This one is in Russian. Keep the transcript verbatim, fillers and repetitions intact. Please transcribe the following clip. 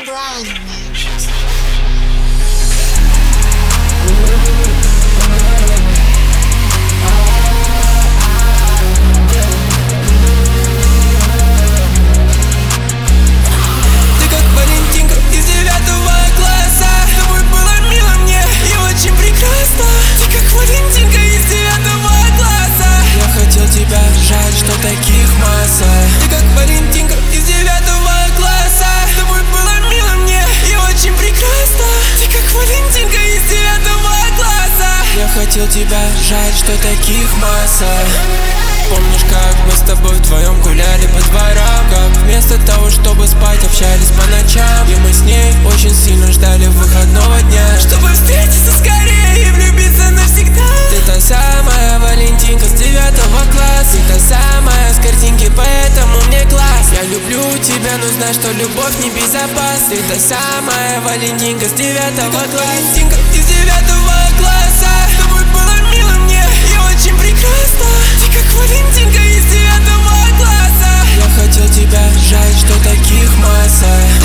Sublime. Ты как Валентинка из девятого класса. С тобой было мило мне и очень прекрасно. Ты как Валентинка из девятого класса. Я хотел тебя, жаль, что таких масса. Ты как Валентинка из девятого класса. С тобой было мило мне и очень прекрасно. Ты как Валентинка из девятого класса. Я хотел тебя, жаль, что таких масса. Помнишь, как мы с тобой вдвоем гуляли по дворам? Как вместо того, чтобы спать, общались по ночам. И мы с ней очень сильно ждали выходного дня, чтобы встретиться скорее и влюбиться навсегда. Ты та самая Валентинка с девятого класса. Ты та самая с картинки, поэтому мне класс. Я люблю тебя, но знай, что любовь не безопасна. Ты та самая Валентинка с девятого класса. Валентинка из девятого класса. С тобой было мило мне и очень прекрасно. Ты как Валентинка из девятого класса. Я хотел тебя, жаль, что таких масса.